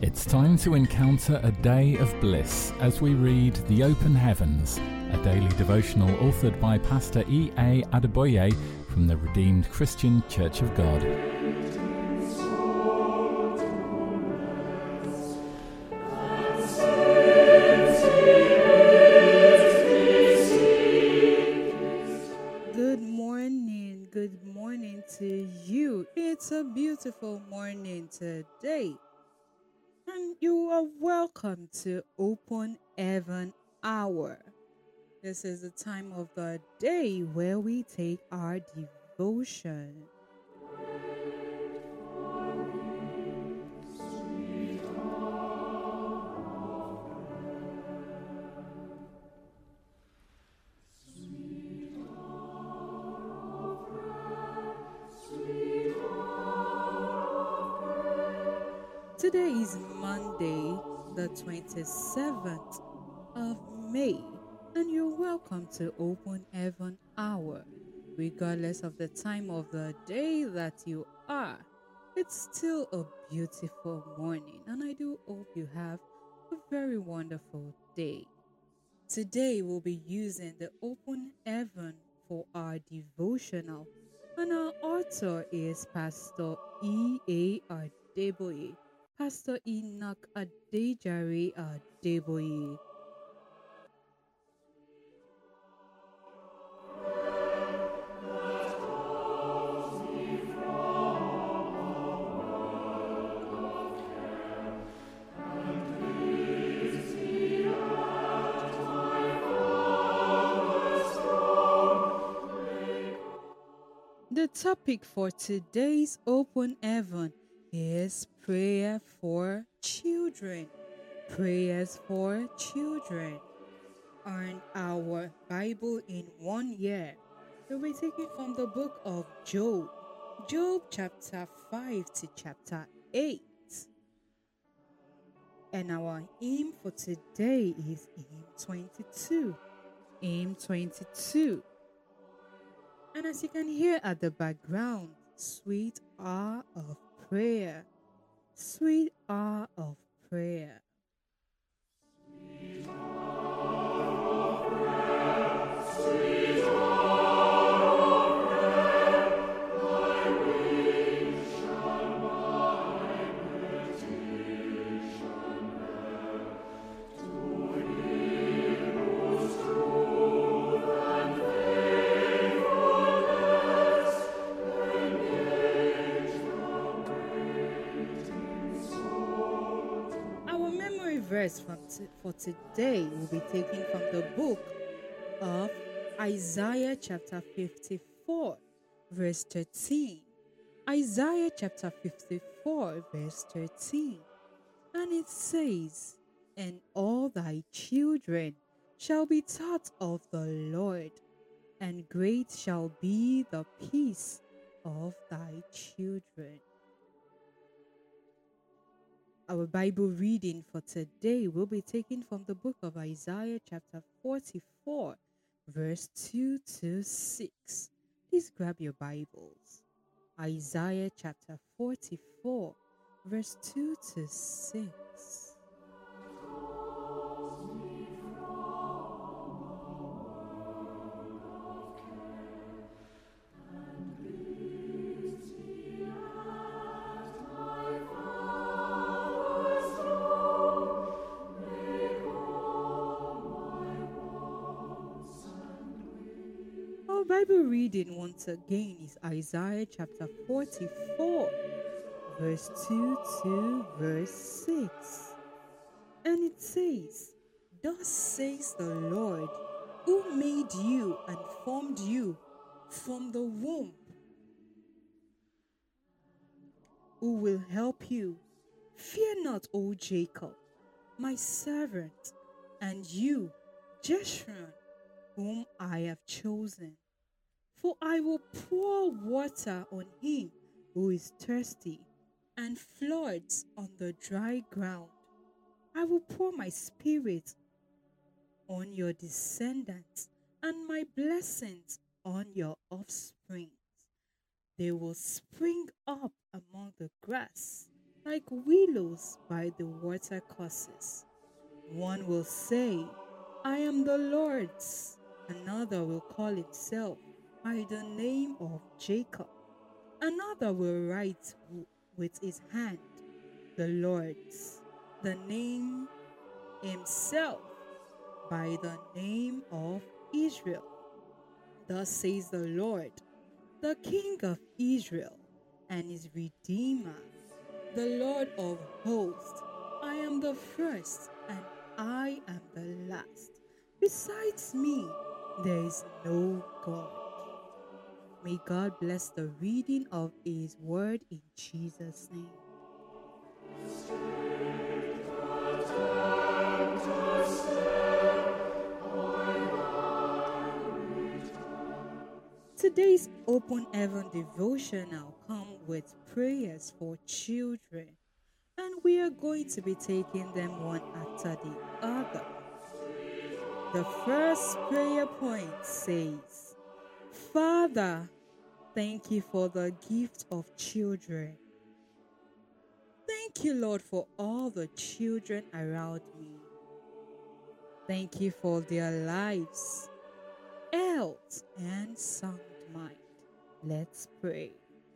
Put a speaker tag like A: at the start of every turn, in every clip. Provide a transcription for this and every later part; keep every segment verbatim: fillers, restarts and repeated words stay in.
A: It's time to encounter a day of bliss as we read The Open Heavens, a daily devotional authored by Pastor E A Adeboye from the Redeemed Christian Church of God.
B: Good morning, good morning to you. It's a beautiful morning today. And you are welcome to Open Heaven Hour. This is the time of the day where we take our devotion. Today is Monday, the twenty-seventh of May, and you're welcome to Open Heaven Hour. Regardless of the time of the day that you are, it's still a beautiful morning, and I do hope you have a very wonderful day. Today we'll be using the Open Heaven for our devotional, and our author is Pastor E A Adeboye. Pastor Enoch Adejare Adeboye. The topic for today's Open Heaven is prayer for children. Prayers for children. And our Bible in one year. We'll be taking from the book of Job. Job chapter five to chapter eight. And our hymn for today is hymn twenty-two. Hymn twenty-two. And as you can hear at the background, sweet hour of prayer. Sweet hour of prayer. Sweet hour of prayer. Sweet hour of prayer. Thy wings shall my petition bear. To heroes truth and faithfulness engage the waiting soul. Our memory verse from t- for today will be taken from the book of Isaiah chapter fifty-four, verse thirteen. Isaiah chapter fifty-four, verse thirteen. And it says, "And all thy children shall be taught of the Lord, and great shall be the peace of thy children." Our Bible reading for today will be taken from the book of Isaiah chapter forty-four, verse two to six. Please grab your Bibles. Isaiah chapter forty-four, verse two to six. Our Bible reading once again is Isaiah chapter forty-four, verse two to verse six. And it says, "Thus says the Lord, who made you and formed you from the womb, who will help you. Fear not, O Jacob, my servant, and you, Jeshurun, whom I have chosen. For I will pour water on him who is thirsty, and floods on the dry ground. I will pour my spirit on your descendants, and my blessings on your offspring. They will spring up among the grass like willows by the watercourses. One will say, I am the Lord's. Another will call himself by the name of Jacob. Another will write w- with his hand, the Lord's, the name himself by the name of Israel. Thus says the Lord, the King of Israel and his Redeemer, the Lord of hosts. I am the first and I am the last. Besides me, there is no God. May God bless the reading of his word in Jesus' name. Today's Open Heaven devotional comes with prayers for children, and we are going to be taking them one after the other. The first prayer point says, Father, thank you for the gift of children. Thank you, Lord, for all the children around me. Thank you for their lives, health, and sound mind. Let's pray.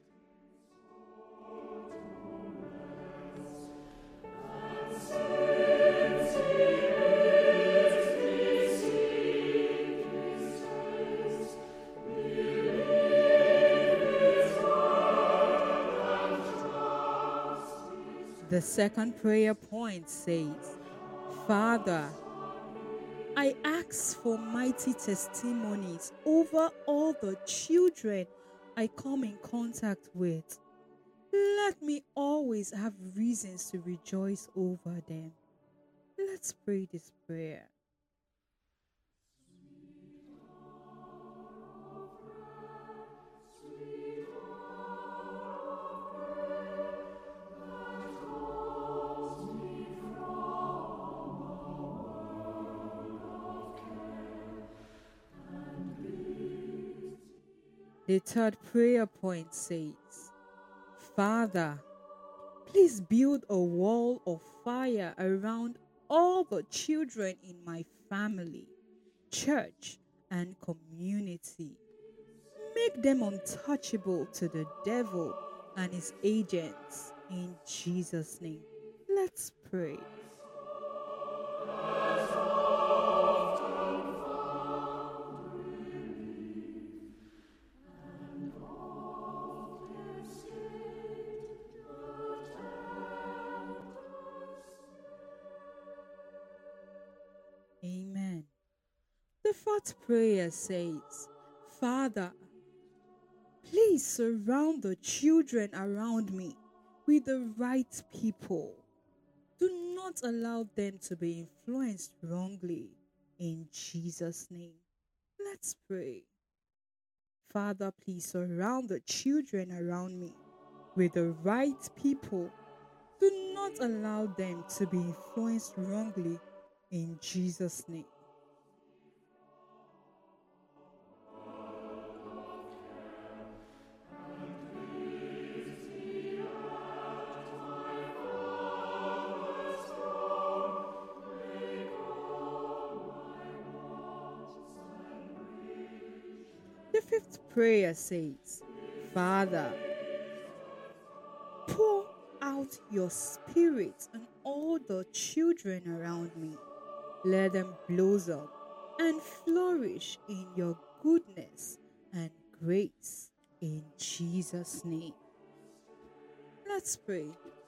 B: The second prayer point says, Father, I ask for mighty testimonies over all the children I come in contact with. Let me always have reasons to rejoice over them. Let's pray this prayer. The third prayer point says, Father, please build a wall of fire around all the children in my family, church, and community. Make them untouchable to the devil and his agents in Jesus' name. Let's pray. Amen. The fourth prayer says, Father, please surround the children around me with the right people. Do not allow them to be influenced wrongly in Jesus' name. Let's pray. Father, please surround the children around me with the right people. Do not allow them to be influenced wrongly in Jesus' name. The fifth prayer says, Father, pour out your spirit on all the children around me. Let them blossom and flourish in your goodness and grace in Jesus' name. Let's pray.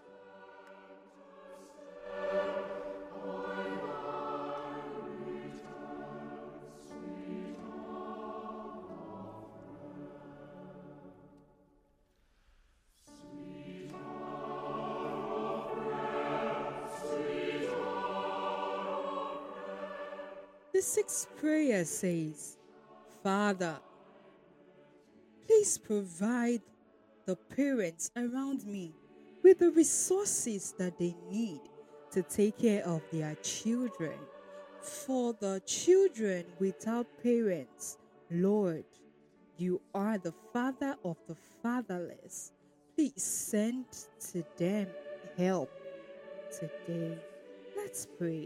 B: The sixth prayer says, Father, please provide the parents around me with the resources that they need to take care of their children. For the children without parents, Lord, you are the Father of the fatherless. Please send to them help today. Let's pray.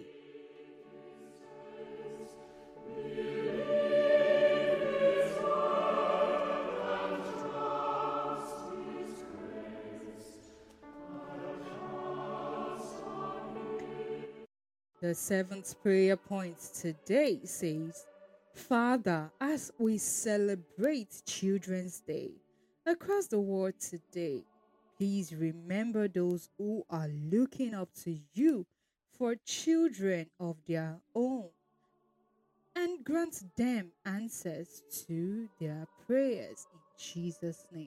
B: The seventh prayer point today says, Father, as we celebrate Children's Day across the world today, please remember those who are looking up to you for children of their own and grant them answers to their prayers in Jesus' name.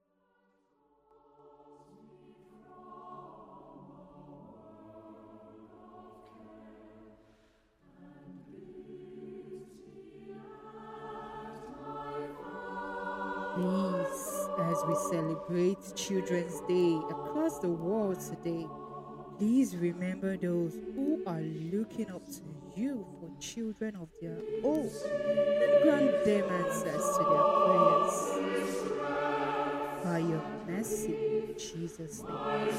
B: Please, as we celebrate Children's Day across the world today, please remember those who are looking up to you for children of their own and grant them answers to their prayers. By your mercy, in Jesus' name.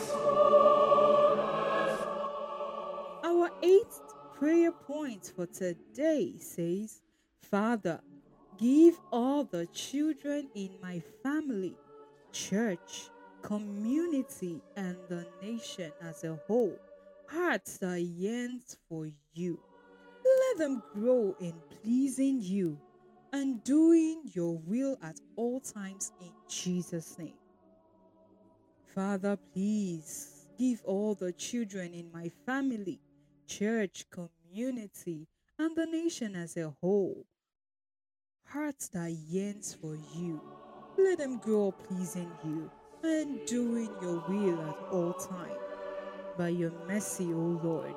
B: Our eighth prayer point for today says, Father, give all the children in my family, church, community, and the nation as a whole hearts that yearns for you. Let them grow in pleasing you and doing your will at all times in Jesus' name. Father, please give all the children in my family, church, community, and the nation as a whole hearts that yearns for you. Let them grow up pleasing you and doing your will at all times. By your mercy, O Lord.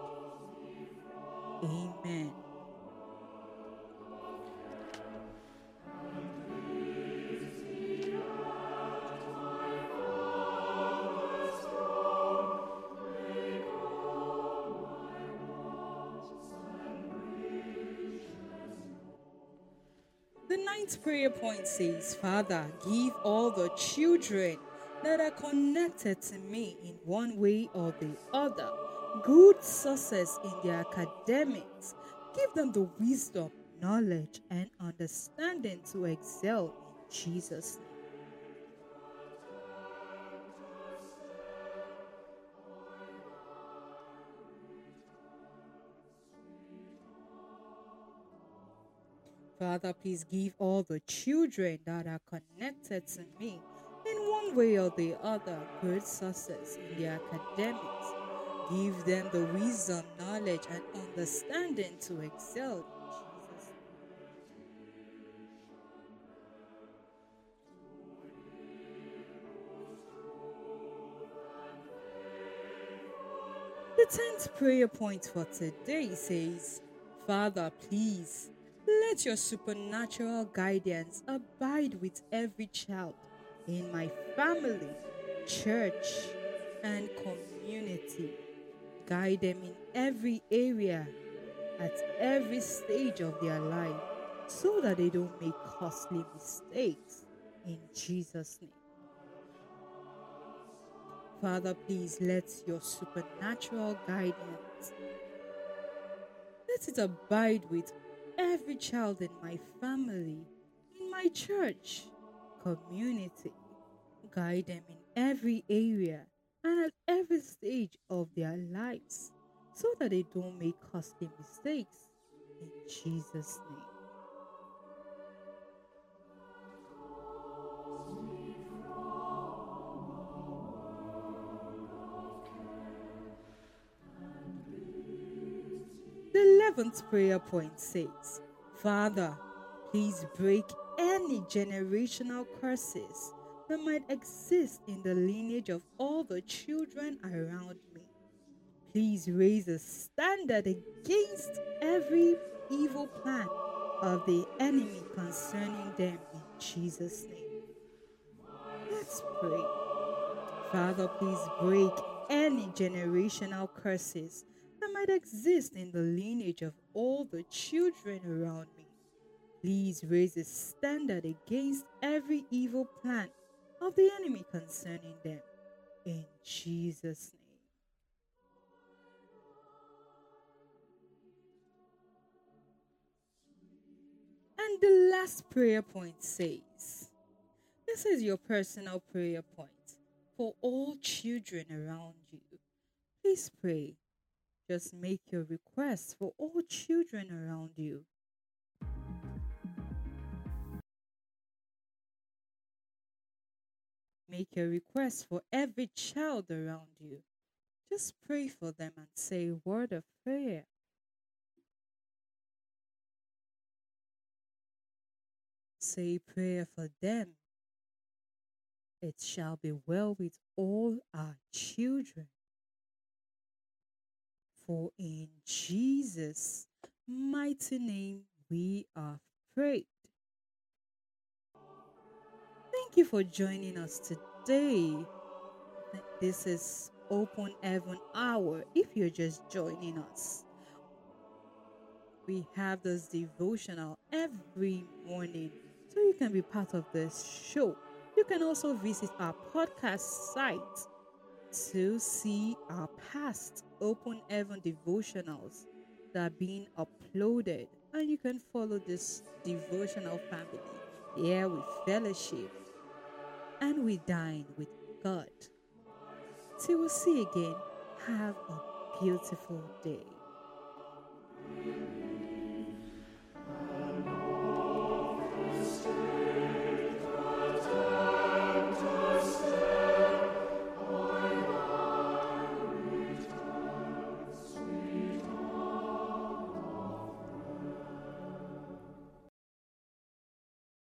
B: Amen. The ninth prayer point says, Father, give all the children that are connected to me in one way or the other good success in their academics. Give them the wisdom, knowledge, and understanding to excel in Jesus' name. Father, please give all the children that are connected to me in one way or the other good success in their academics. Give them the wisdom, knowledge, and understanding to excel in Jesus' name. The tenth prayer point for today says, Father, please let your supernatural guidance abide with every child in my family, church, and community. Guide them in every area, at every stage of their life, so that they don't make costly mistakes. In Jesus' name. Father, please let your supernatural guidance, let it abide with every child in my family, in my church, community. Guide them in every area and at every stage of their lives, so that they don't make costly mistakes. In Jesus' name. The eleventh prayer point says, Father, please break any generational curses that might exist in the lineage of all the children around me. Please raise a standard against every evil plan of the enemy concerning them in Jesus' name. Let's pray. Father, please break any generational curses that might exist in the lineage of all the children around me. Please raise a standard against every evil plan of the enemy concerning them. In Jesus' name. And the last prayer point says, this is your personal prayer point for all children around you. Please pray. Just make your requests for all children around you. Make your requests for every child around you. Just pray for them and say a word of prayer. Say a prayer for them. It shall be well with all our children. For in Jesus' mighty name we are prayed. Thank you for joining us today. This is Open Heaven Hour. If you're just joining us, we have this devotional every morning, so you can be part of this show. You can also visit our podcast site to see our past Open Heaven devotionals that are being uploaded, and you can follow this devotional family. Here we fellowship and we dine with God. Till we see again, have a beautiful day.